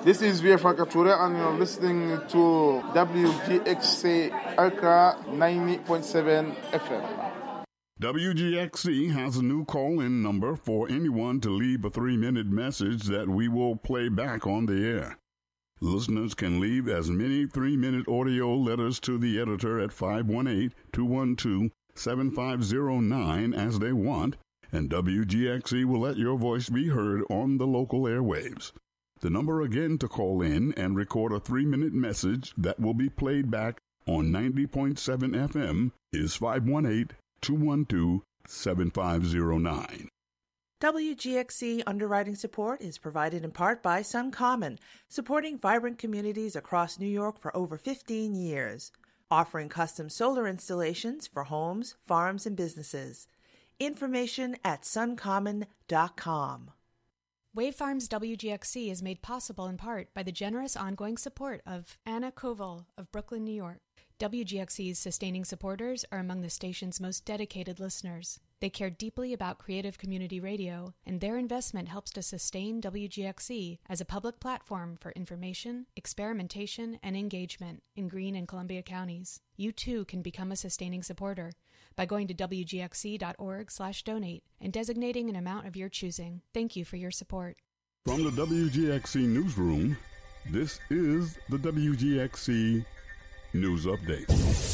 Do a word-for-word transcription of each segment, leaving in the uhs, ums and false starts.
This is Via Francature, and you're listening to W G X C Accra ninety point seven F M. W G X C has a new call-in number for anyone to leave a three-minute message that we will play back on the air. Listeners can leave as many three-minute audio letters to the editor at five one eight, two one two, seven five zero nine as they want, and W G X C will let your voice be heard on the local airwaves. The number again to call in and record a three-minute message that will be played back on ninety point seven F M is five one eight, two one two, seven five zero nine. W G X C underwriting support is provided in part by SunCommon, supporting vibrant communities across New York for over fifteen years, offering custom solar installations for homes, farms, and businesses. Information at sun common dot com. Wave Farms W G X C is made possible in part by the generous ongoing support of Anna Koval of Brooklyn, New York. W G X C's sustaining supporters are among the station's most dedicated listeners. They care deeply about creative community radio, and their investment helps to sustain W G X C as a public platform for information, experimentation, and engagement in Greene and Columbia counties. You too can become a sustaining supporter by going to W G X C dot org slash donate and designating an amount of your choosing. Thank you for your support. From the W G X C newsroom, this is the W G X C News Update.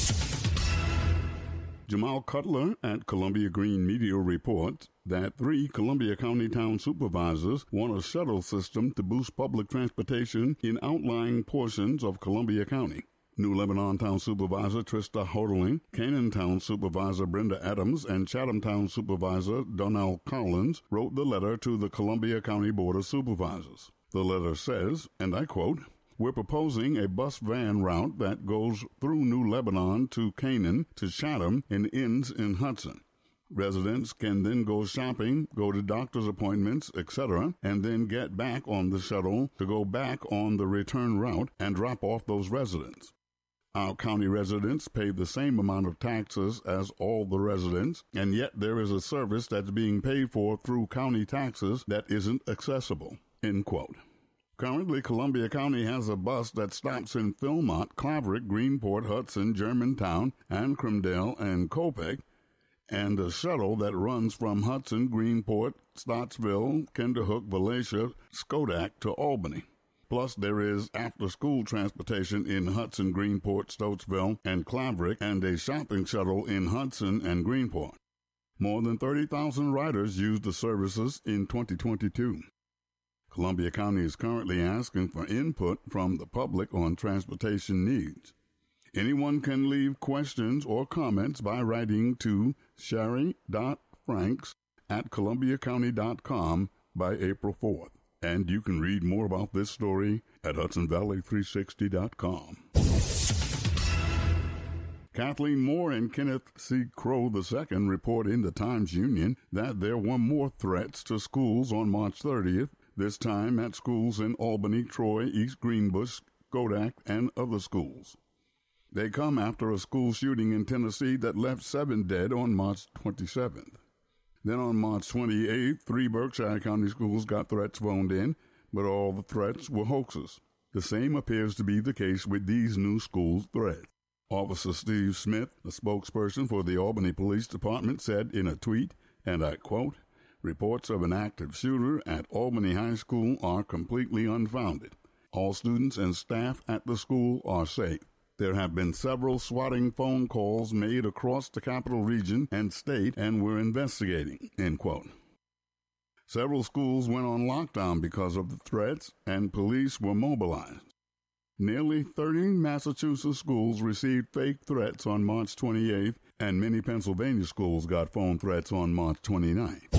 Jamal Cutler at Columbia Green Media reports that three Columbia County town supervisors want a shuttle system to boost public transportation in outlying portions of Columbia County. New Lebanon Town Supervisor Trista Hodling, Canaan Town Supervisor Brenda Adams, and Chatham Town Supervisor Donnell Collins wrote the letter to the Columbia County Board of Supervisors. The letter says, and I quote, "We're proposing a bus van route that goes through New Lebanon to Canaan to Chatham and ends in Hudson. Residents can then go shopping, go to doctor's appointments, et cetera, and then get back on the shuttle to go back on the return route and drop off those residents. Our county residents pay the same amount of taxes as all the residents, and yet there is a service that's being paid for through county taxes that isn't accessible." End quote. Currently, Columbia County has a bus that stops in Philmont, Claverick, Greenport, Hudson, Germantown, Ancrumdale, and Copiague, and a shuttle that runs from Hudson, Greenport, Stottsville, Kinderhook, Valatia, Schodack to Albany. Plus, there is after-school transportation in Hudson, Greenport, Stottsville, and Claverick, and a shopping shuttle in Hudson and Greenport. More than thirty thousand riders used the services in twenty twenty-two. Columbia County is currently asking for input from the public on transportation needs. Anyone can leave questions or comments by writing to sherry dot franks at columbia county dot com by April fourth. And you can read more about this story at hudson valley three sixty dot com. Kathleen Moore and Kenneth C. Crow the Second report in the Times-Union that there were more threats to schools on March thirtieth, this time at schools in Albany, Troy, East Greenbush, Schodack, and other schools. They come after a school shooting in Tennessee that left seven dead on March twenty-seventh. Then on March twenty-eighth, three Berkshire County schools got threats phoned in, but all the threats were hoaxes. The same appears to be the case with these new schools' threats. Officer Steve Smith, a spokesperson for the Albany Police Department, said in a tweet, and I quote, "Reports of an active shooter at Albany High School are completely unfounded. All students and staff at the school are safe. There have been several swatting phone calls made across the capital region and state, and we're investigating," end quote. Several schools went on lockdown because of the threats, and police were mobilized. Nearly thirty Massachusetts schools received fake threats on March twenty-eighth, and many Pennsylvania schools got phone threats on March twenty-ninth.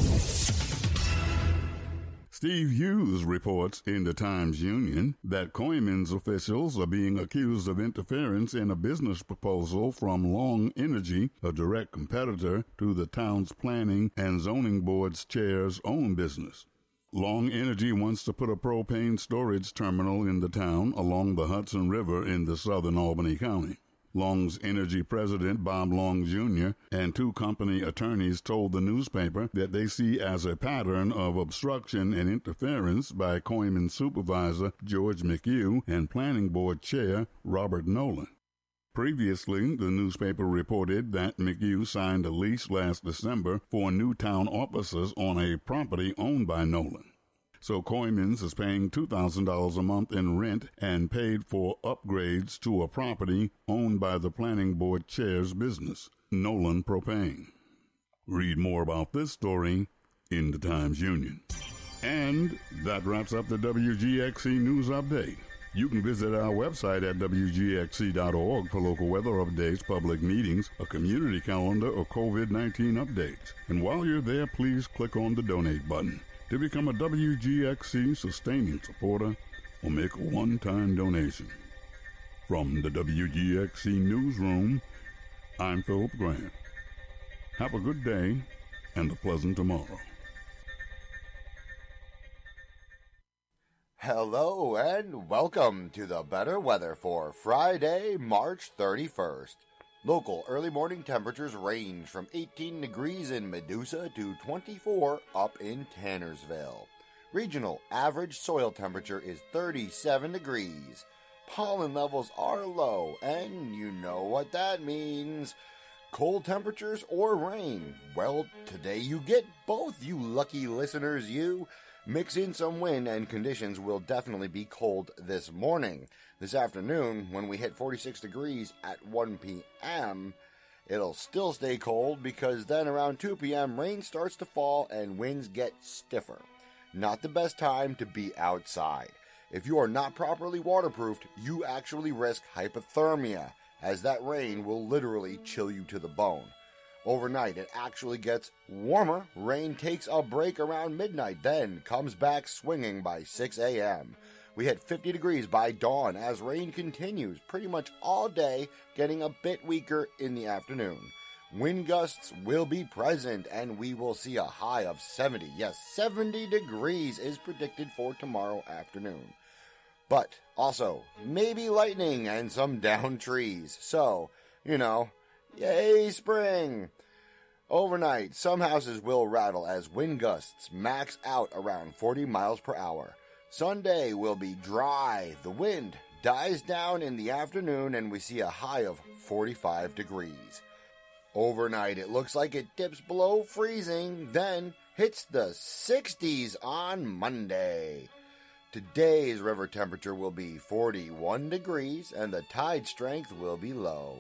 Steve Hughes reports in the Times-Union that Coiman's officials are being accused of interference in a business proposal from Long Energy, a direct competitor to the town's planning and zoning board's chair's own business. Long Energy wants to put a propane storage terminal in the town along the Hudson River in the southern Albany County. Long's Energy president, Bob Long Junior, and two company attorneys told the newspaper that they see as a pattern of obstruction and interference by Coleman supervisor George McHugh and planning board chair Robert Nolan. Previously, the newspaper reported that McHugh signed a lease last December for new town offices on a property owned by Nolan. So Coymans is paying two thousand dollars a month in rent and paid for upgrades to a property owned by the planning board chair's business, Nolan Propane. Read more about this story in the Times-Union. And that wraps up the W G X C News Update. You can visit our website at W G X C dot org for local weather updates, public meetings, a community calendar, or COVID nineteen updates. And while you're there, please click on the donate button to become a W G X C sustaining supporter or make a one-time donation. From the W G X C Newsroom, I'm Philip Grant. Have a good day and a pleasant tomorrow. Hello and welcome to the better weather for Friday, March thirty-first. Local early morning temperatures range from eighteen degrees in Medusa to twenty-four up in Tannersville. Regional average soil temperature is thirty-seven degrees. Pollen levels are low, and you know what that means. Cold temperatures or rain? Well, today you get both, you lucky listeners, you. Mix in some wind and conditions will definitely be cold this morning. This afternoon, when we hit forty-six degrees at one p.m., it'll still stay cold because then around two p.m. rain starts to fall and winds get stiffer. Not the best time to be outside. If you are not properly waterproofed, you actually risk hypothermia, as that rain will literally chill you to the bone. Overnight, it actually gets warmer. Rain takes a break around midnight, then comes back swinging by six a.m. We hit fifty degrees by dawn as rain continues pretty much all day, getting a bit weaker in the afternoon. Wind gusts will be present, and we will see a high of seventy. Yes, seventy degrees is predicted for tomorrow afternoon. But also, maybe lightning and some downed trees. So, you know, yay, spring! Overnight, some houses will rattle as wind gusts max out around forty miles per hour. Sunday will be dry. The wind dies down in the afternoon and we see a high of forty-five degrees. Overnight, it looks like it dips below freezing, then hits the sixties on Monday. Today's river temperature will be forty-one degrees and the tide strength will be low.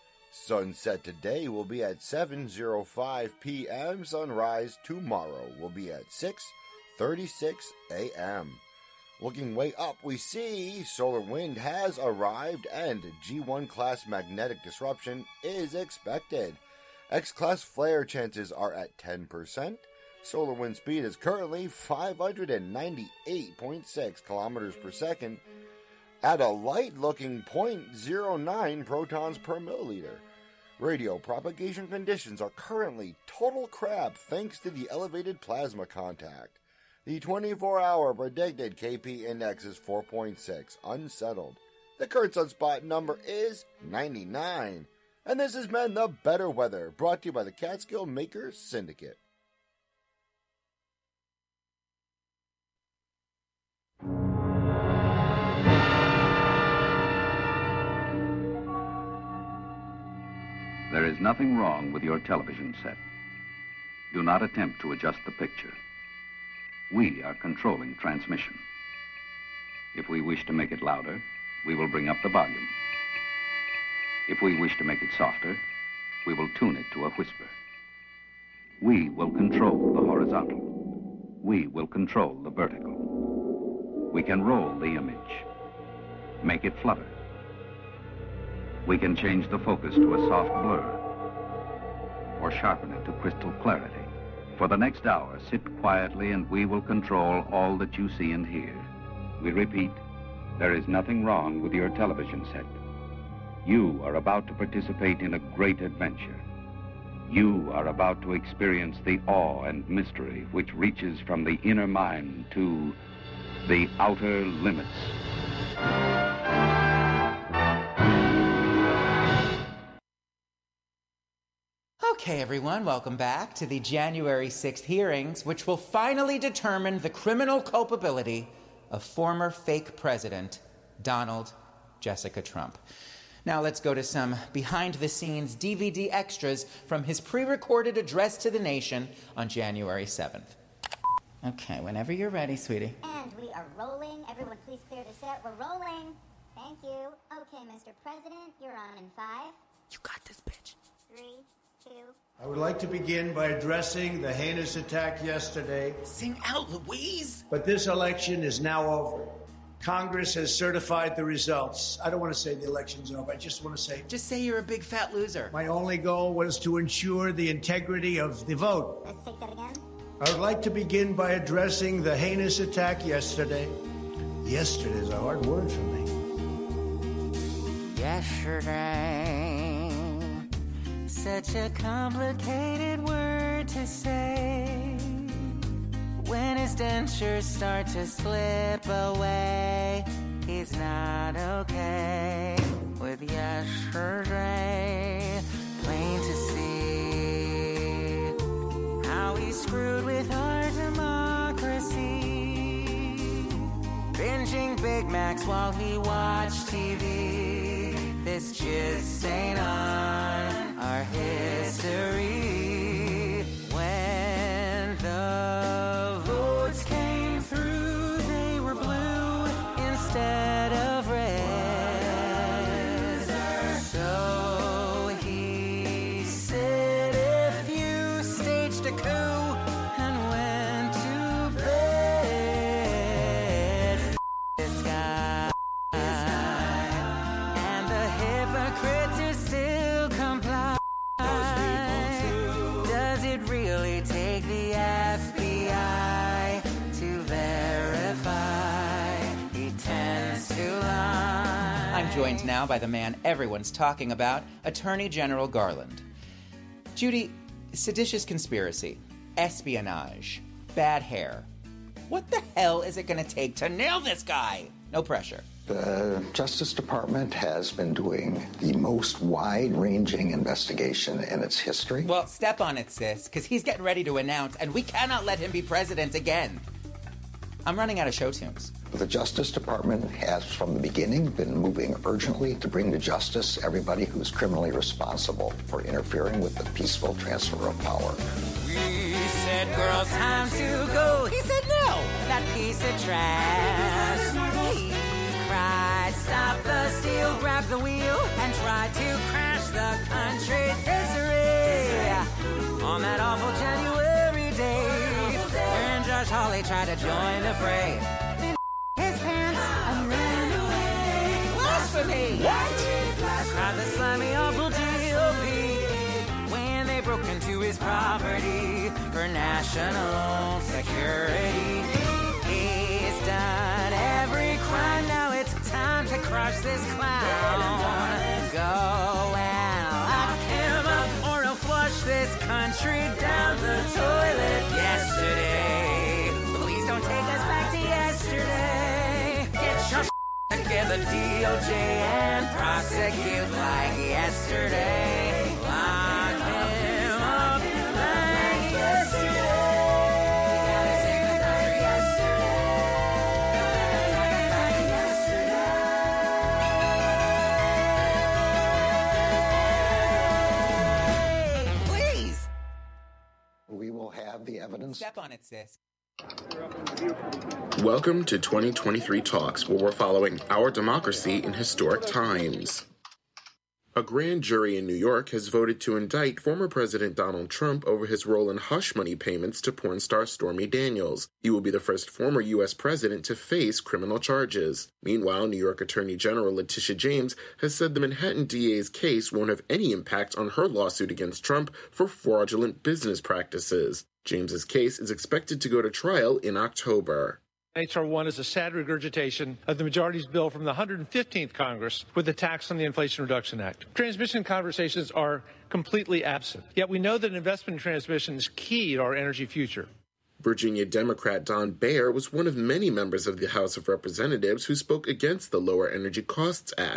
Sunset today will be at seven oh five p.m. Sunrise tomorrow will be at six thirty-six a.m. Looking way up, we see solar wind has arrived and G one class magnetic disruption is expected. X-class flare chances are at ten percent. Solar wind speed is currently five hundred ninety-eight point six kilometers per second at a light-looking zero point zero nine protons per milliliter. Radio propagation conditions are currently total crap thanks to the elevated plasma contact. The twenty-four hour predicted K P index is four point six, unsettled. The current sunspot number is ninety-nine. And this has been The Better Weather, brought to you by the Catskill Makers Syndicate. There is nothing wrong with your television set. Do not attempt to adjust the picture. We are controlling transmission. If we wish to make it louder, we will bring up the volume. If we wish to make it softer, we will tune it to a whisper. We will control the horizontal. We will control the vertical. We can roll the image, make it flutter. We can change the focus to a soft blur or sharpen it to crystal clarity. For the next hour, sit quietly and we will control all that you see and hear. We repeat, there is nothing wrong with your television set. You are about to participate in a great adventure. You are about to experience the awe and mystery which reaches from the inner mind to the outer limits. Okay, everyone, welcome back to the January sixth hearings, which will finally determine the criminal culpability of former fake president Donald Jessica Trump. Now let's go to some behind-the-scenes D V D extras from his pre-recorded address to the nation on January seventh. Okay, whenever you're ready, sweetie. And we are rolling. Everyone, please clear the set. We're rolling. Thank you. Okay, Mister President, you're on in five. You got this, bitch. Three, two. I would like to begin by addressing the heinous attack yesterday. Sing out, Louise. But this election is now over. Congress has certified the results. I don't want to say the election's over. I just want to say... Just say you're a big fat loser. My only goal was to ensure the integrity of the vote. Let's take that again. I would like to begin by addressing the heinous attack yesterday. Yesterday is a hard word for me. Yesterday, such a complicated word to say. When his dentures start to slip away, he's not okay with yesterday. Plain to see how he screwed with our democracy. Binging Big Macs while he watched T V. This just ain't on our history. When the votes came through, they were blue instead of red. So he said, if you staged a coup and went to bed, f this guy. And the hypocrites are still comply. Does it really take the F B I to verify he tends to lie? I'm joined now by the man everyone's talking about, Attorney General Garland. Judy, seditious conspiracy, espionage, bad hair. What the hell is it going to take to nail this guy? No pressure. The Justice Department has been doing the most wide-ranging investigation in its history. Well, step on it, sis, because he's getting ready to announce, and we cannot let him be president again. I'm running out of show tunes. The Justice Department has, from the beginning, been moving urgently to bring to justice everybody who's criminally responsible for interfering with the peaceful transfer of power. We said, girl, time to go. He said no. That piece of trash. He cried, stop the steal, grab the wheel, and tried to crash the country misery. On that awful January day, when Josh Hawley tried to join the fray. Then his pants and ran away. Blasphemy! What? Cried the slimy, awful G O P when they broke into his property for national security. He's done every crime, now it's time to crush this clown. Go and lock him up, or he'll flush this country down the toilet. Yesterday, please don't take us back to yesterday. Get your together, D O J, and prosecute like yesterday. Lock him up like yesterday. Please. We will have the evidence. Step on it, sis. Welcome to twenty twenty-three Talks, where we're following our democracy in historic times. A grand jury in New York has voted to indict former President Donald Trump over his role in hush money payments to porn star Stormy Daniels. He will be the first former U S president to face criminal charges. Meanwhile, New York Attorney General Letitia James has said the Manhattan D A's case won't have any impact on her lawsuit against Trump for fraudulent business practices. James's case is expected to go to trial in October. H R one is a sad regurgitation of the majority's bill from the one hundred fifteenth Congress with the tax on the Inflation Reduction Act. Transmission conversations are completely absent, yet we know that investment in transmission is key to our energy future. Virginia Democrat Don Baer was one of many members of the House of Representatives who spoke against the Lower Energy Costs Act.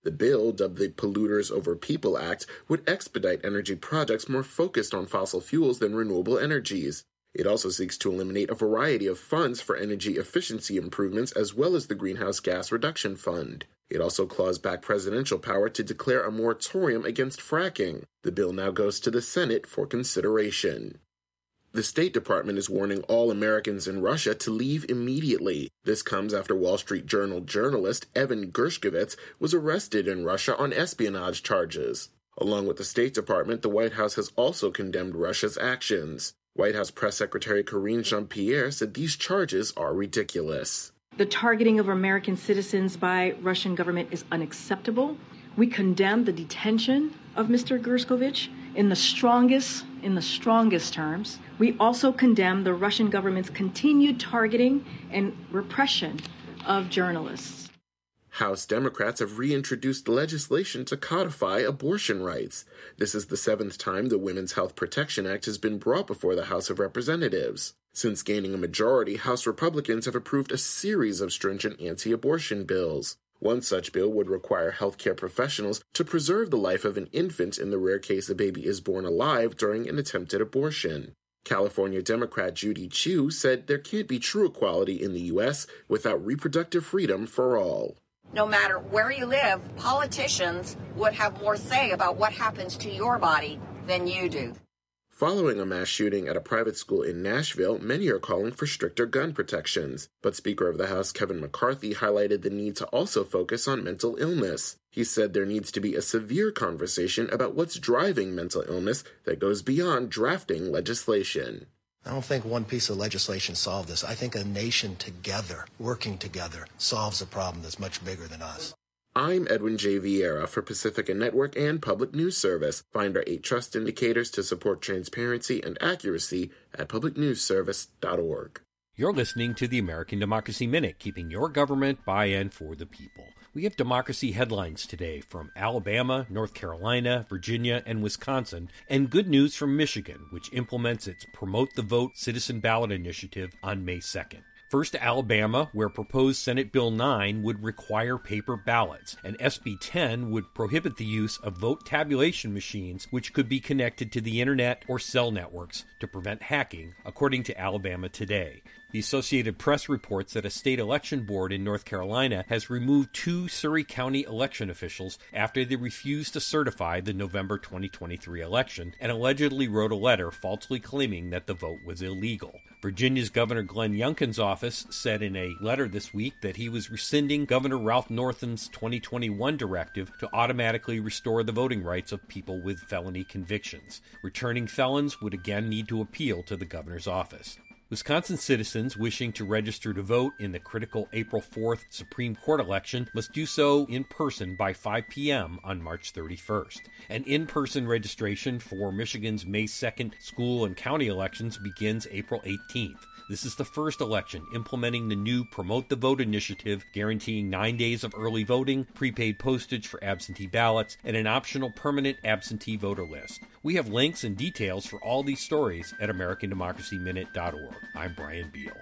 The bill, dubbed the Polluters Over People Act, would expedite energy projects more focused on fossil fuels than renewable energies. It also seeks to eliminate a variety of funds for energy efficiency improvements as well as the Greenhouse Gas Reduction Fund. It also claws back presidential power to declare a moratorium against fracking. The bill now goes to the Senate for consideration. The State Department is warning all Americans in Russia to leave immediately. This comes after Wall Street Journal journalist Evan Gershkovich was arrested in Russia on espionage charges. Along with the State Department, the White House has also condemned Russia's actions. White House Press Secretary Karine Jean-Pierre said these charges are ridiculous. The targeting of American citizens by Russian government is unacceptable. We condemn the detention of Mister Gershkovich in the strongest, in the strongest terms. We also condemn the Russian government's continued targeting and repression of journalists. House Democrats have reintroduced legislation to codify abortion rights. This is the seventh time the Women's Health Protection Act has been brought before the House of Representatives. Since gaining a majority, House Republicans have approved a series of stringent anti-abortion bills. One such bill would require healthcare professionals to preserve the life of an infant in the rare case a baby is born alive during an attempted abortion. California Democrat Judy Chu said there can't be true equality in the U S without reproductive freedom for all. No matter where you live, politicians would have more say about what happens to your body than you do. Following a mass shooting at a private school in Nashville, many are calling for stricter gun protections. But Speaker of the House Kevin McCarthy highlighted the need to also focus on mental illness. He said there needs to be a severe conversation about what's driving mental illness that goes beyond drafting legislation. I don't think one piece of legislation solved this. I think a nation together, working together, solves a problem that's much bigger than us. I'm Edwin J. Vieira for Pacifica Network and Public News Service. Find our eight trust indicators to support transparency and accuracy at public news service dot org. You're listening to the American Democracy Minute, keeping your government by and for the people. We have democracy headlines today from Alabama, North Carolina, Virginia, and Wisconsin, and good news from Michigan, which implements its Promote the Vote citizen ballot initiative on May second. First to Alabama, where proposed Senate Bill nine would require paper ballots, and S B ten would prohibit the use of vote tabulation machines which could be connected to the internet or cell networks to prevent hacking, according to Alabama Today. The Associated Press reports that a state election board in North Carolina has removed two Surry County election officials after they refused to certify the November twenty twenty-three election and allegedly wrote a letter falsely claiming that the vote was illegal. Virginia's Governor Glenn Youngkin's office said in a letter this week that he was rescinding Governor Ralph Northam's twenty twenty-one directive to automatically restore the voting rights of people with felony convictions. Returning felons would again need to appeal to the governor's office. Wisconsin citizens wishing to register to vote in the critical April fourth Supreme Court election must do so in person by five p.m. on March thirty-first. An in-person registration for Michigan's May second school and county elections begins April eighteenth. This is the first election implementing the new Promote the Vote initiative, guaranteeing nine days of early voting, prepaid postage for absentee ballots, and an optional permanent absentee voter list. We have links and details for all these stories at American Democracy Minute dot org. I'm Brian Beal.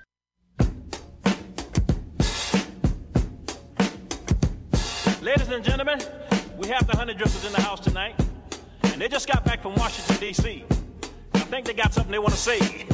Ladies and gentlemen, we have the honey drippers in the house tonight, and they just got back from Washington, D C I think they got something they want to say.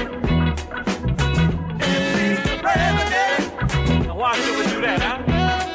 Why should we do that, huh?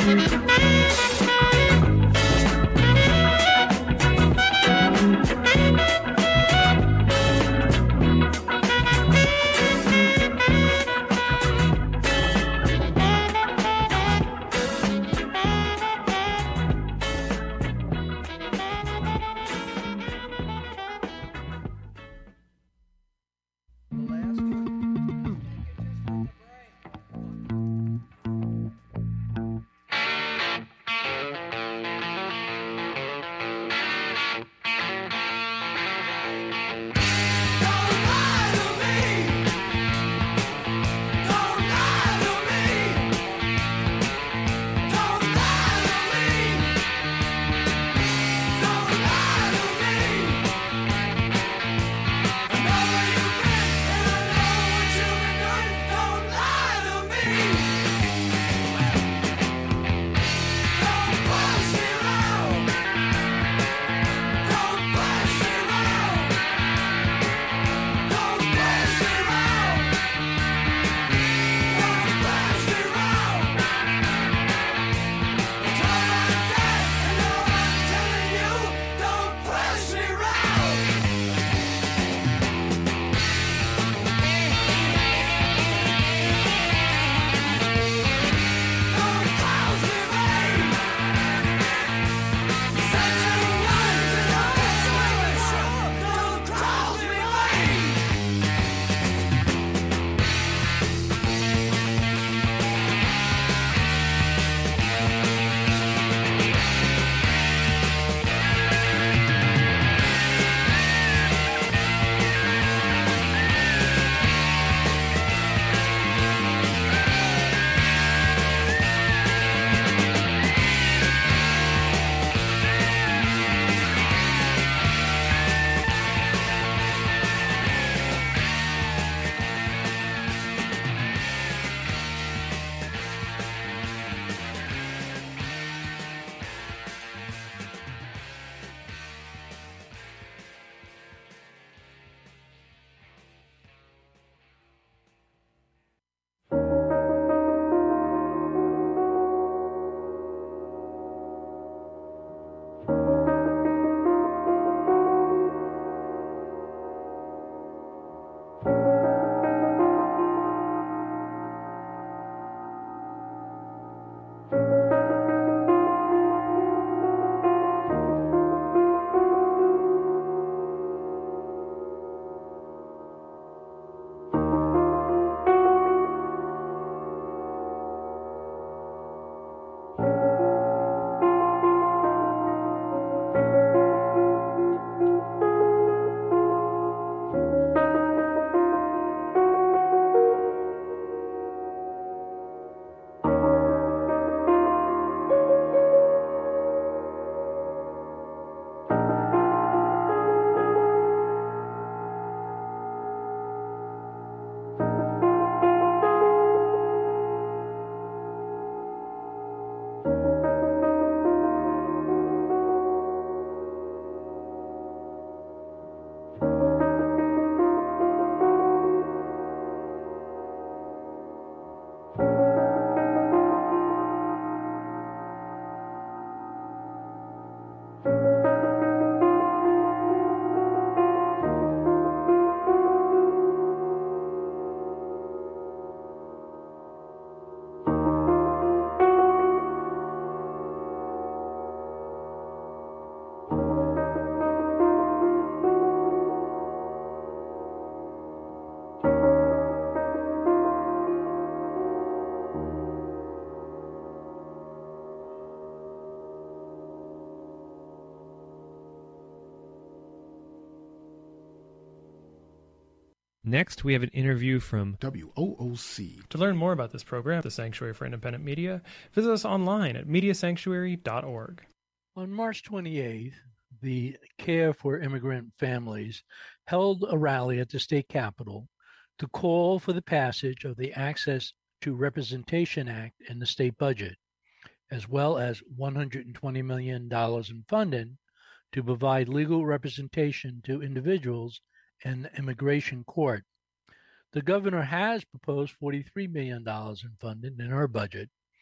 Next, we have an interview from W O O C. To learn more about this program, the Sanctuary for Independent Media, visit us online at media sanctuary dot org. On March twenty-eighth, the Care for Immigrant Families held a rally at the state capitol to call for the passage of the Access to Representation Act in the state budget, as well as one hundred twenty million dollars in funding to provide legal representation to individuals in immigration court. The governor has proposed forty-three million dollars in funding in her budget,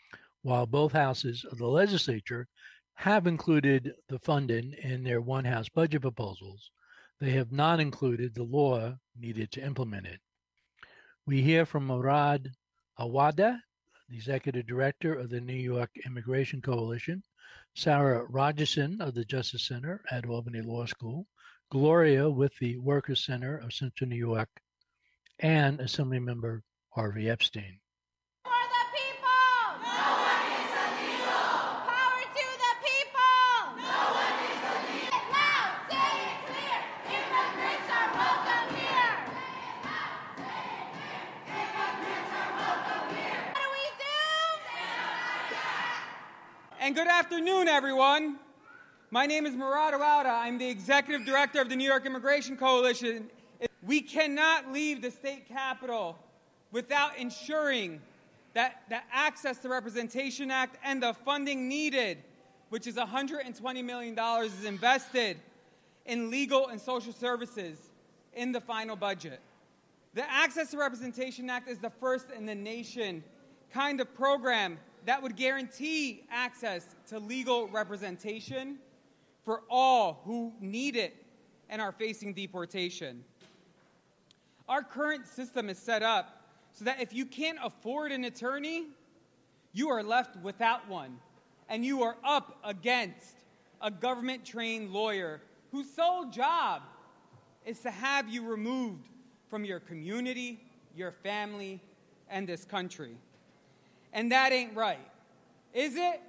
while both houses of the legislature have included the funding in their one-house budget proposals, they have not included the law needed to implement it. We hear from Murad Awada, the Executive Director of the New York Immigration Coalition, Sarah Rogerson of the Justice Center at Albany Law School, Gloria with the Workers Center of Central New York, and Assemblymember Harvey Epstein. For the people! No one is the people! Power to the people! No one is the people! Say it loud, say it clear! Immigrants are welcome here! Say it loud, say it clear! Immigrants are welcome here! What do we do? And good afternoon, everyone. My name is Murad Awada. I'm the Executive Director of the New York Immigration Coalition. We cannot leave the state capitol without ensuring that the Access to Representation Act and the funding needed, which is one hundred twenty million dollars, is invested in legal and social services in the final budget. The Access to Representation Act is the first in the nation kind of program that would guarantee access to legal representation for all who need it and are facing deportation. Our current system is set up so that if you can't afford an attorney, you are left without one, and you are up against a government-trained lawyer whose sole job is to have you removed from your community, your family, and this country. And that ain't right, is it?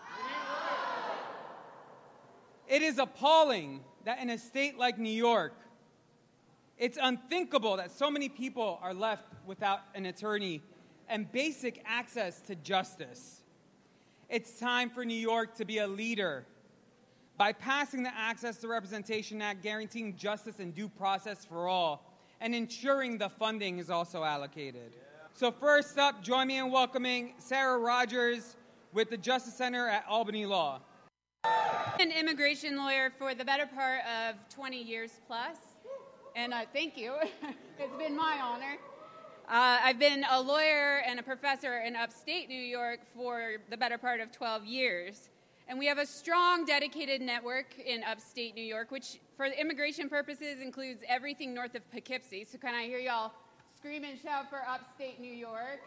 It is appalling that in a state like New York, it's unthinkable that so many people are left without an attorney and basic access to justice. It's time for New York to be a leader by passing the Access to Representation Act, guaranteeing justice and due process for all, and ensuring the funding is also allocated. So first up, join me in welcoming Sarah Rogers with the Justice Center at Albany Law. An immigration lawyer for the better part of twenty years plus, and uh, thank you. It's been my honor. Uh, I've been a lawyer and a professor in upstate New York for the better part of twelve years, and we have a strong, dedicated network in upstate New York, which for immigration purposes includes everything north of Poughkeepsie. So can I hear y'all scream and shout for upstate New York?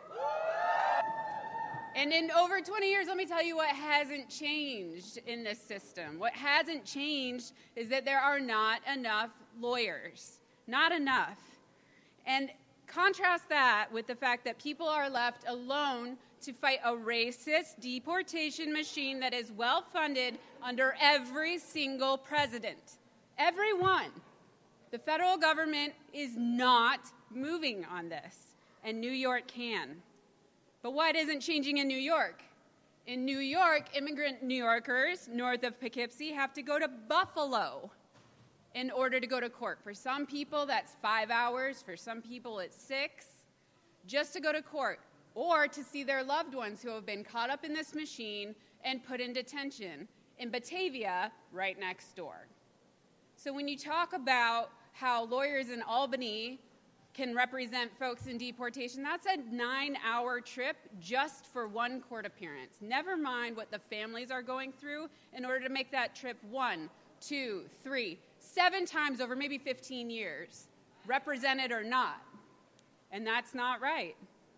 And in over twenty years, let me tell you what hasn't changed in this system. What hasn't changed is that there are not enough lawyers. Not enough. And contrast that with the fact that people are left alone to fight a racist deportation machine that is well-funded under every single president. Every one. The federal government is not moving on this, and New York can. But what isn't changing in New York? In New York, immigrant New Yorkers north of Poughkeepsie have to go to Buffalo in order to go to court. For some people, that's five hours. For some people, it's six, just to go to court or to see their loved ones who have been caught up in this machine and put in detention in Batavia, right next door. So when you talk about how lawyers in Albany can represent folks in deportation, that's a nine-hour trip just for one court appearance. Never mind what the families are going through in order to make that trip one, two, three, seven times over maybe fifteen years, represented or not. And that's not right.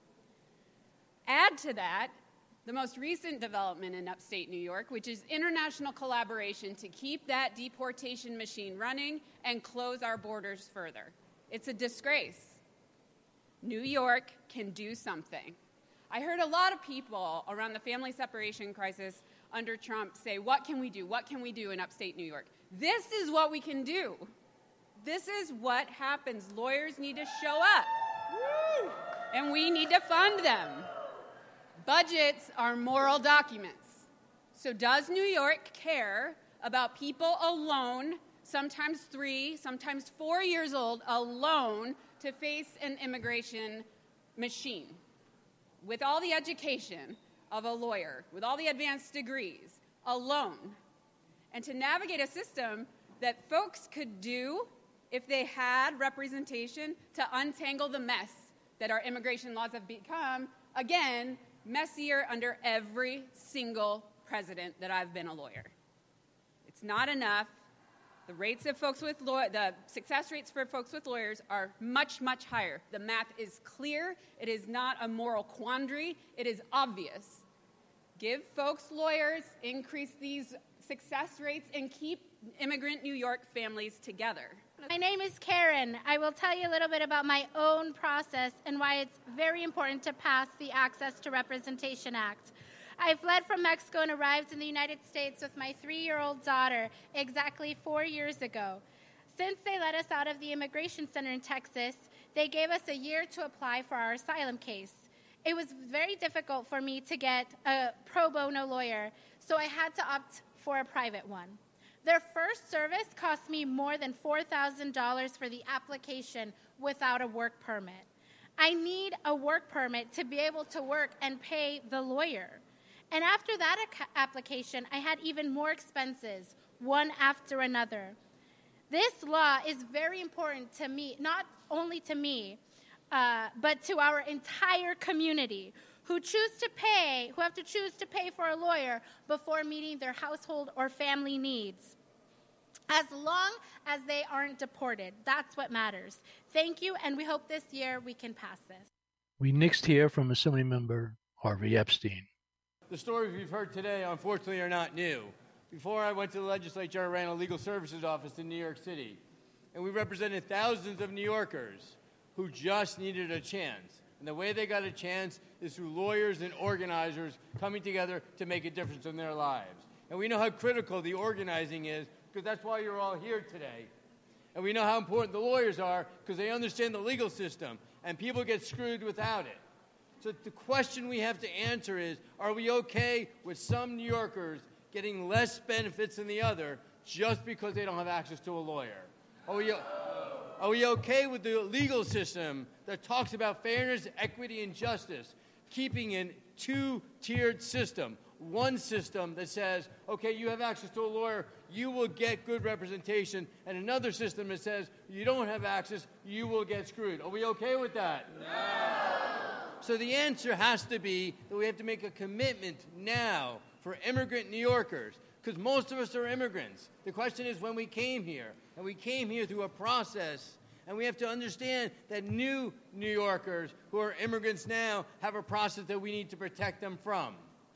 Add to that the most recent development in upstate New York, which is international collaboration to keep that deportation machine running and close our borders further. It's a disgrace. New York can do something. I heard a lot of people around the family separation crisis under Trump say, what can we do? What can we do in upstate New York? This is what we can do. This is what happens. Lawyers need to show up. Woo! And we need to fund them. Budgets are moral documents. So does New York care about people alone, sometimes three, sometimes four years old, alone to face an immigration machine with all the education of a lawyer, with all the advanced degrees, alone, and to navigate a system that folks could do if they had representation to untangle the mess that our immigration laws have become, again, messier under every single president that I've been a lawyer. It's not enough. The rates of folks with law- the success rates for folks with lawyers are much, much higher. The math is clear. It is not a moral quandary. It is obvious. Give folks lawyers, increase these success rates, and keep immigrant New York families together. My name is Karen. I will tell you a little bit about my own process and why it's very important to pass the Access to Representation Act. I fled from Mexico and arrived in the United States with my three-year-old daughter exactly four years ago. Since they let us out of the immigration center in Texas, they gave us a year to apply for our asylum case. It was very difficult for me to get a pro bono lawyer, so I had to opt for a private one. Their first service cost me more than four thousand dollars for the application without a work permit. I need a work permit to be able to work and pay the lawyer. And after that application, I had even more expenses, one after another. This law is very important to me, not only to me, uh, but to our entire community who choose to pay, who have to choose to pay for a lawyer before meeting their household or family needs. As long as they aren't deported, that's what matters. Thank you, and we hope this year we can pass this. We next hear from Assemblymember Harvey Epstein. The stories we've heard today, unfortunately, are not new. Before I went to the legislature, I ran a legal services office in New York City, and we represented thousands of New Yorkers who just needed a chance. And the way they got a chance is through lawyers and organizers coming together to make a difference in their lives. And we know how critical the organizing is, because that's why you're all here today. And we know how important the lawyers are, because they understand the legal system, and people get screwed without it. So the question we have to answer is, are we okay with some New Yorkers getting less benefits than the other just because they don't have access to a lawyer? Are we, are we okay with the legal system that talks about fairness, equity, and justice, keeping in two-tiered system? One system that says, okay, you have access to a lawyer, you will get good representation, and another system that says, you don't have access, you will get screwed. Are we okay with that? No. So the answer has to be that we have to make a commitment now for immigrant New Yorkers, because most of us are immigrants. The question is when we came here, and we came here through a process, and we have to understand that new New Yorkers who are immigrants now have a process that we need to protect them from.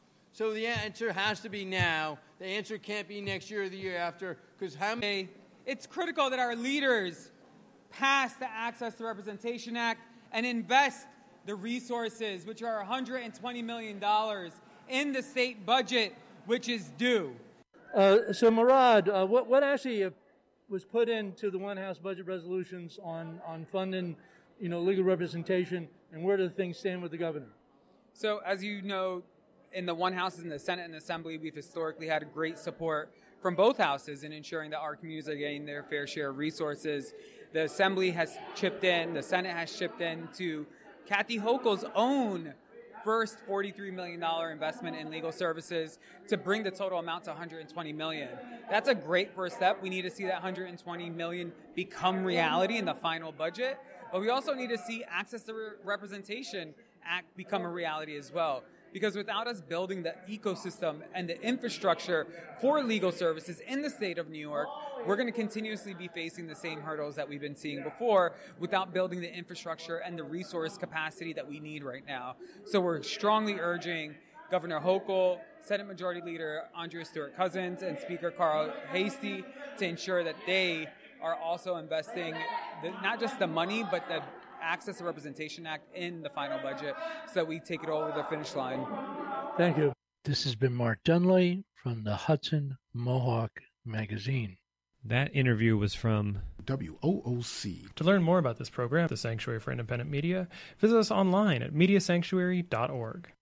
So the answer has to be now. The answer can't be next year or the year after, because how many... It's critical that our leaders pass the Access to Representation Act and invest the resources, which are one hundred twenty million dollars, in the state budget, which is due. Uh, so, Murad, uh, what, what actually uh, was put into the One House budget resolutions on, on funding, you know, legal representation, and where do things stand with the governor? So, as you know, in the one house, in the Senate and Assembly, we've historically had great support from both houses in ensuring that our communities are getting their fair share of resources. The Assembly has chipped in, the Senate has chipped in to Kathy Hochul's own first forty-three million dollars investment in legal services to bring the total amount to one hundred twenty million dollars. That's a great first step. We need to see that one hundred twenty million dollars become reality in the final budget, but we also need to see Access to Representation Act become a reality as well. Because without us building the ecosystem and the infrastructure for legal services in the state of New York, we're going to continuously be facing the same hurdles that we've been seeing before without building the infrastructure and the resource capacity that we need right now. So we're strongly urging Governor Hochul, Senate Majority Leader Andrea Stewart-Cousins, and Speaker Carl Heastie to ensure that they are also investing the, not just the money, but the Access to Representation Act in the final budget so that we take it over the finish line. Thank you. This has been Mark Dunley from the Hudson Mohawk Magazine. That interview was from W O O C. To learn more about this program, the Sanctuary for Independent Media, visit us online at media sanctuary dot org.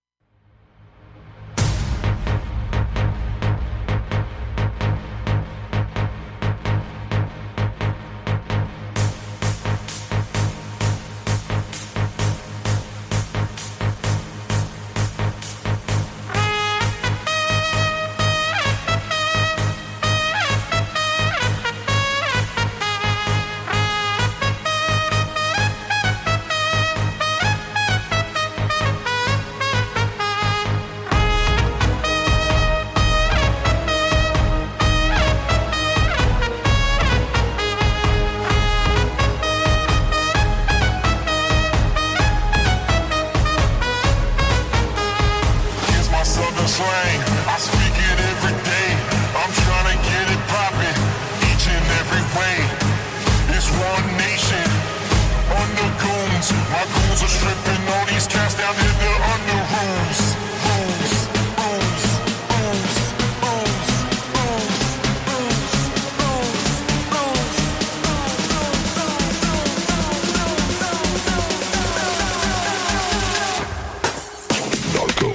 slang, I speak it every day. I'm trying to get it poppin', each and every way. It's one nation, under goons. My goons are stripping all these cats down in the under rooms. Rooms, rooms, rooms, rooms, rooms, rooms, rooms, rooms. Narco.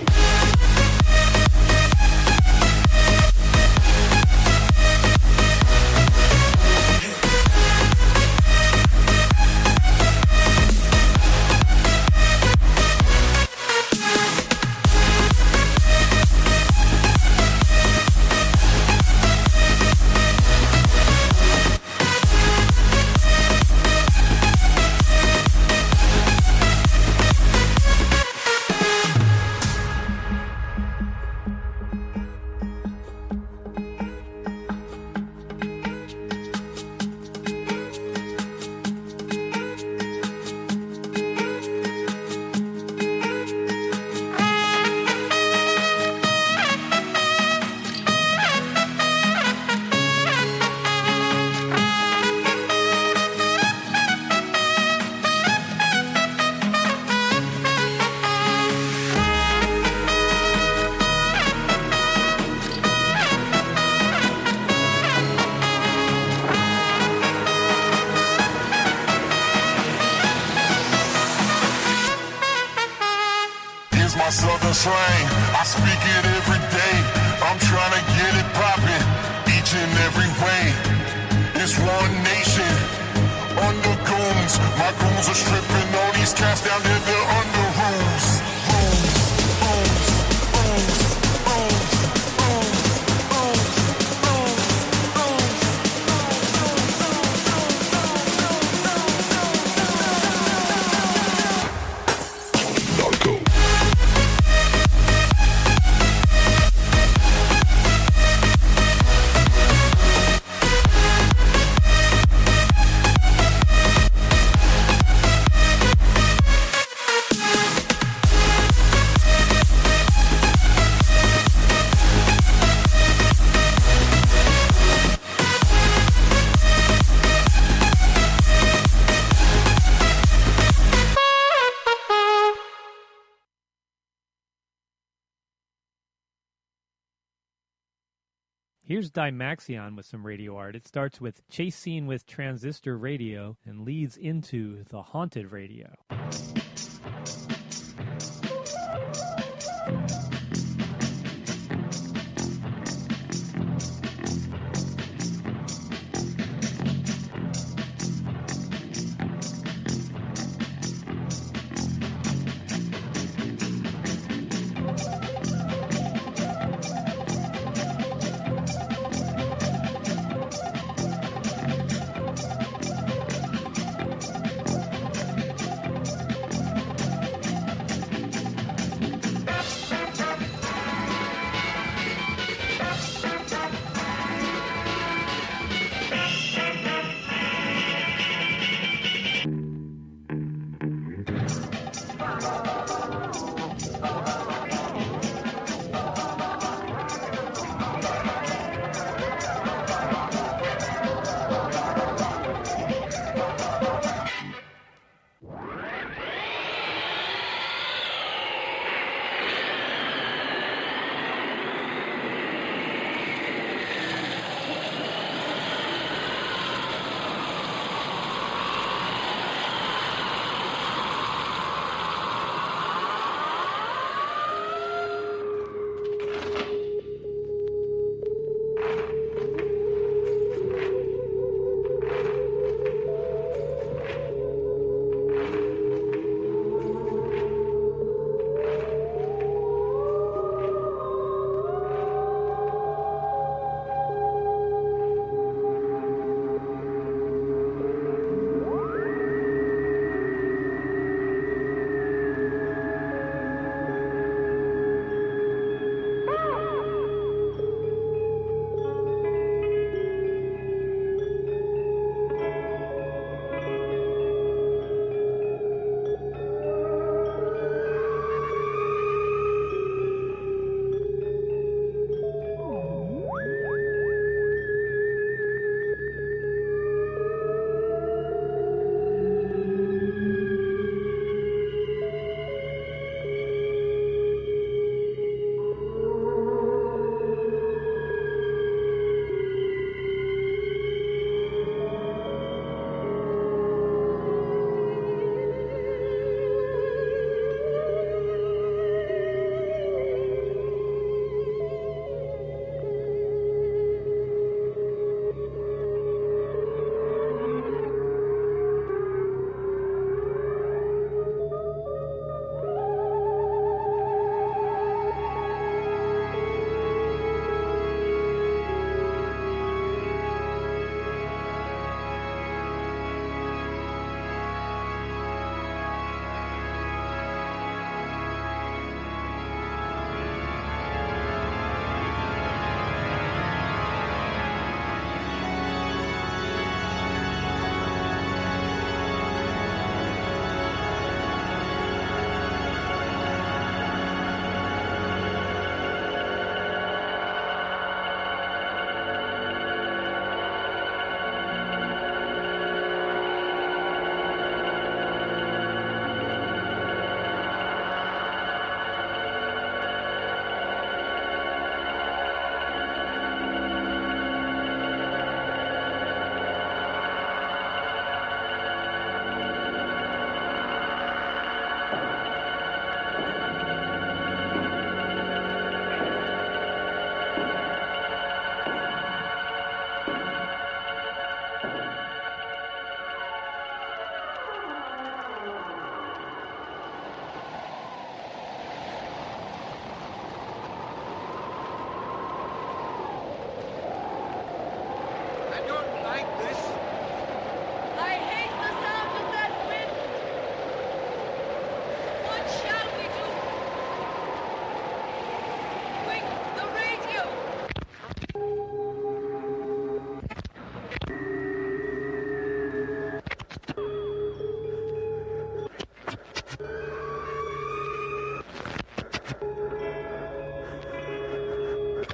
My southern slang, I speak it every day. I'm trying to get it poppin', each and every way. It's one nation, under goons. My goons are stripping all these cats down in the under rooms. Rooms, rooms, rooms, rooms, rooms, rooms, rooms, rooms, Narco. Here's Dimaxion with some radio art. It starts with Chase Scene with Transistor Radio and leads into The Haunted Radio.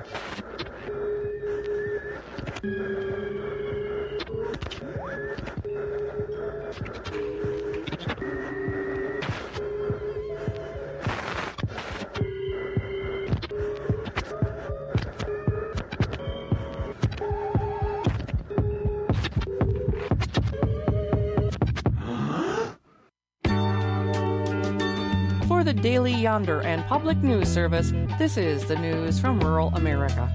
For the Daily Yonder and Public News Service, this is the news from rural America.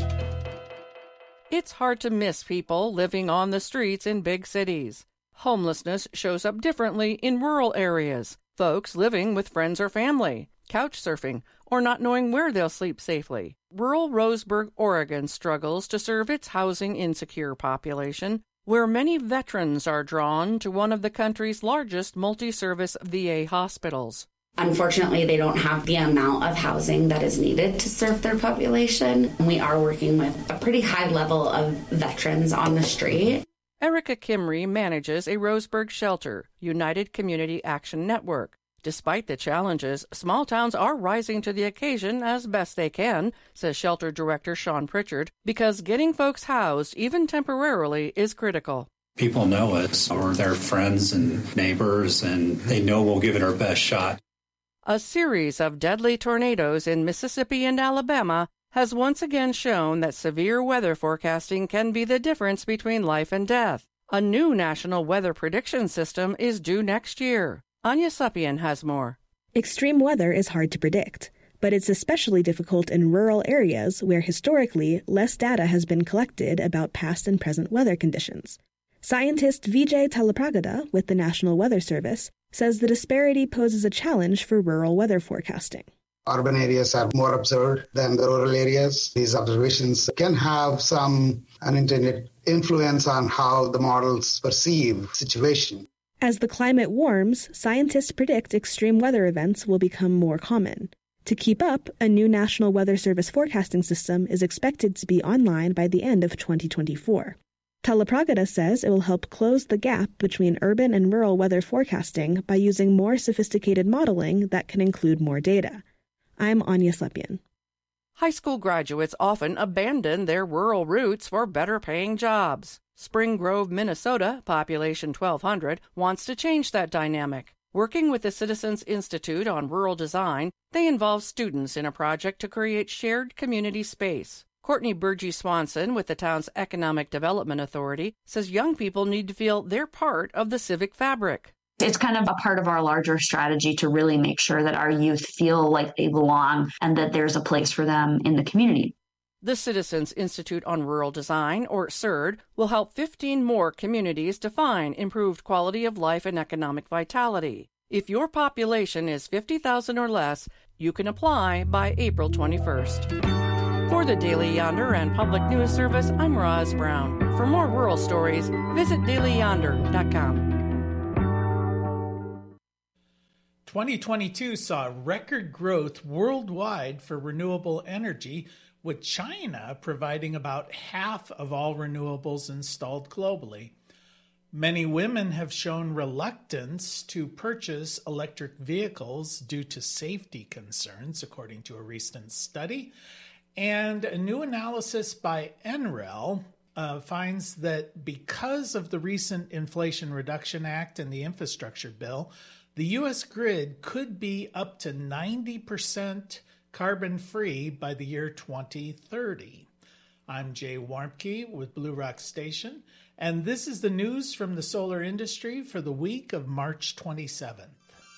It's hard to miss people living on the streets in big cities. Homelessness shows up differently in rural areas. Folks living with friends or family, couch surfing, or not knowing where they'll sleep safely. Rural Roseburg, Oregon struggles to serve its housing-insecure population, where many veterans are drawn to one of the country's largest multi-service V A hospitals. Unfortunately, they don't have the amount of housing that is needed to serve their population. We are working with a pretty high level of veterans on the street. Erica Kimry manages a Roseburg shelter, United Community Action Network. Despite the challenges, small towns are rising to the occasion as best they can, says shelter director Sean Pritchard, because getting folks housed, even temporarily, is critical. People know us, or their friends and neighbors, and they know we'll give it our best shot. A series of deadly tornadoes in Mississippi and Alabama has once again shown that severe weather forecasting can be the difference between life and death. A new national weather prediction system is due next year. Anya Suppian has more. Extreme weather is hard to predict, but it's especially difficult in rural areas where historically less data has been collected about past and present weather conditions. Scientist Vijay Talapragada with the National Weather Service says the disparity poses a challenge for rural weather forecasting. Urban areas are more observed than the rural areas. These observations can have some unintended influence on how the models perceive situation. As the climate warms, scientists predict extreme weather events will become more common. To keep up, a new National Weather Service forecasting system is expected to be online by the end of twenty twenty-four. Talapragada says it will help close the gap between urban and rural weather forecasting by using more sophisticated modeling that can include more data. I'm Anya Slepian. High school graduates often abandon their rural roots for better-paying jobs. Spring Grove, Minnesota, population twelve hundred, wants to change that dynamic. Working with the Citizens Institute on Rural Design, they involve students in a project to create shared community space. Courtney Burgee Swanson with the town's Economic Development Authority says young people need to feel they're part of the civic fabric. It's kind of a part of our larger strategy to really make sure that our youth feel like they belong and that there's a place for them in the community. The Citizens Institute on Rural Design, or C I R D, will help fifteen more communities define improved quality of life and economic vitality. If your population is fifty thousand or less, you can apply by April twenty-first. For the Daily Yonder and Public News Service, I'm Roz Brown. For more rural stories, visit daily yonder dot com. twenty twenty-two saw record growth worldwide for renewable energy, with China providing about half of all renewables installed globally. Many women have shown reluctance to purchase electric vehicles due to safety concerns, according to a recent study. And a new analysis by N R E L uh, finds that because of the recent Inflation Reduction Act and the infrastructure bill, the U S grid could be up to ninety percent carbon-free by the year twenty thirty. I'm Jay Warmke with Blue Rock Station, and this is the news from the solar industry for the week of March twenty-seventh.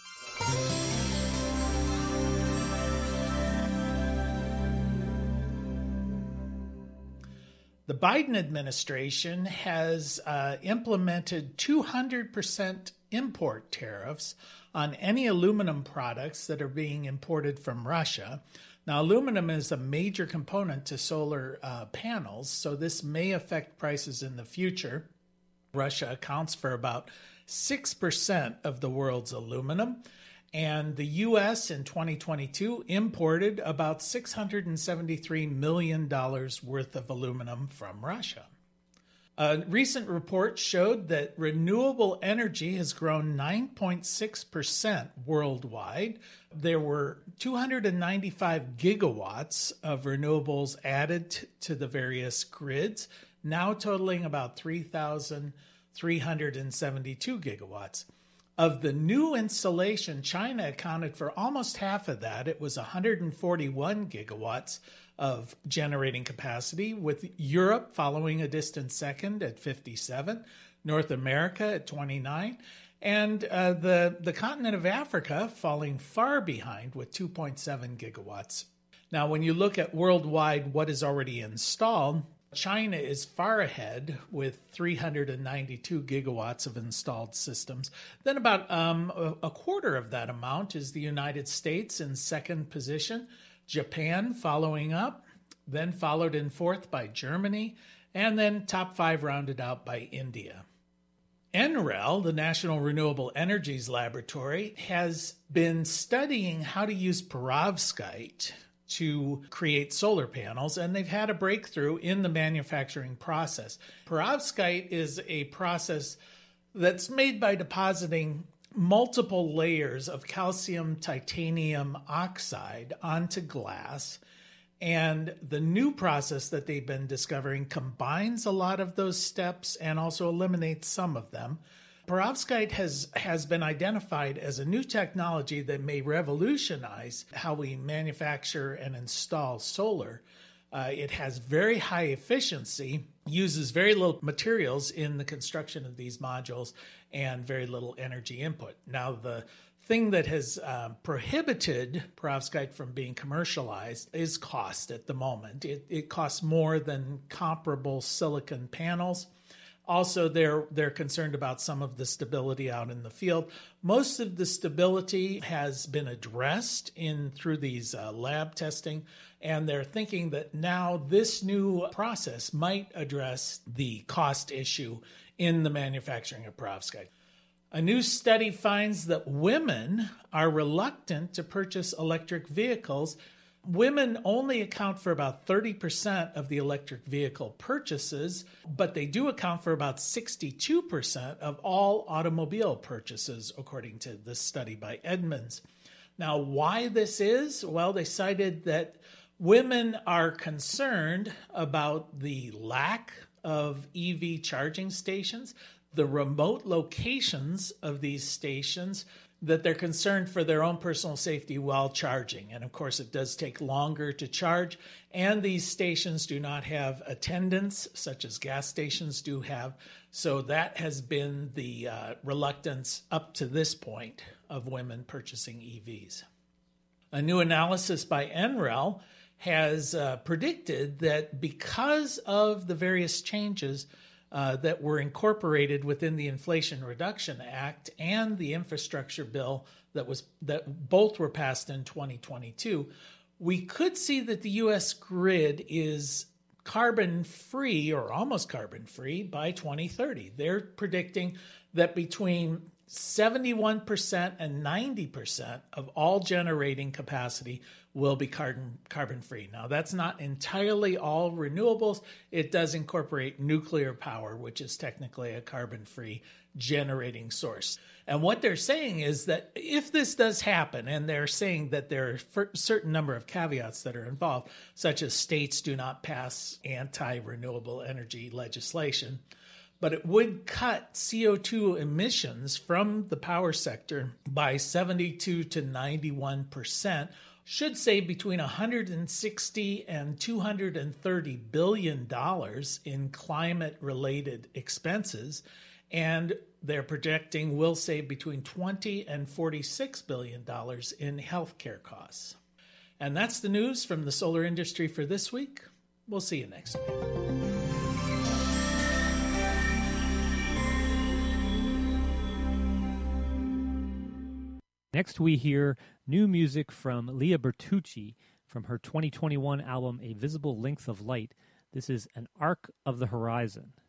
The Biden administration has uh, implemented two hundred percent import tariffs on any aluminum products that are being imported from Russia. Now, aluminum is a major component to solar uh, panels, so this may affect prices in the future. Russia accounts for about six percent of the world's aluminum, and the U S in twenty twenty-two imported about six hundred seventy-three million dollars worth of aluminum from Russia. A recent report showed that renewable energy has grown nine point six percent worldwide. There were two hundred ninety-five gigawatts of renewables added t- to the various grids, now totaling about three thousand three hundred seventy-two gigawatts. Of the new installation, China accounted for almost half of that. It was one hundred forty-one gigawatts of generating capacity, with Europe following a distant second at fifty-seven, North America at twenty-nine, and uh, the, the continent of Africa falling far behind with two point seven gigawatts. Now, when you look at worldwide what is already installed, China is far ahead with three hundred ninety-two gigawatts of installed systems. Then about um, a, a quarter of that amount is the United States in second position, Japan following up, then followed in fourth by Germany, and then top five rounded out by India. N R E L, the National Renewable Energies Laboratory, has been studying how to use perovskite to create solar panels, and they've had a breakthrough in the manufacturing process. Perovskite is a process that's made by depositing multiple layers of calcium titanium oxide onto glass, and the new process that they've been discovering combines a lot of those steps and also eliminates some of them. Perovskite has, has been identified as a new technology that may revolutionize how we manufacture and install solar. Uh, it has very high efficiency, uses very little materials in the construction of these modules, and very little energy input. Now, the thing that has uh, prohibited perovskite from being commercialized is cost at the moment. It, it costs more than comparable silicon panels. Also, they're they're concerned about some of the stability out in the field. Most of the stability has been addressed in through these uh, lab testing, and they're thinking that now this new process might address the cost issue in the manufacturing of perovskite. A new study finds that women are reluctant to purchase electric vehicles. Women only account for about thirty percent of the electric vehicle purchases, but they do account for about sixty-two percent of all automobile purchases, according to this study by Edmunds. Now, why this is? Well, they cited that women are concerned about the lack of E V charging stations, the remote locations of these stations, that they're concerned for their own personal safety while charging. And of course, it does take longer to charge. And these stations do not have attendants, such as gas stations do have. So that has been the uh, reluctance up to this point of women purchasing E Vs. A new analysis by N R E L has uh, predicted that because of the various changes Uh, that were incorporated within the Inflation Reduction Act and the infrastructure bill that was that both were passed in twenty twenty-two, we could see that the U S grid is carbon-free or almost carbon-free by twenty thirty. They're predicting that between seventy-one percent and ninety percent of all generating capacity will be carbon carbon-free. Now, that's not entirely all renewables. It does incorporate nuclear power, which is technically a carbon-free generating source. And what they're saying is that if this does happen, and they're saying that there are a certain number of caveats that are involved, such as states do not pass anti-renewable energy legislation, but it would cut C O two emissions from the power sector by seventy-two to ninety-one percent, should save between one hundred sixty and two hundred thirty billion dollars in climate-related expenses, and they're projecting will save between twenty and forty-six billion dollars in healthcare costs. And that's the news from the solar industry for this week. We'll see you next week. Next, we hear new music from Leah Bertucci from her twenty twenty-one album A Visible Length of Light. This is An Arc of the Horizon.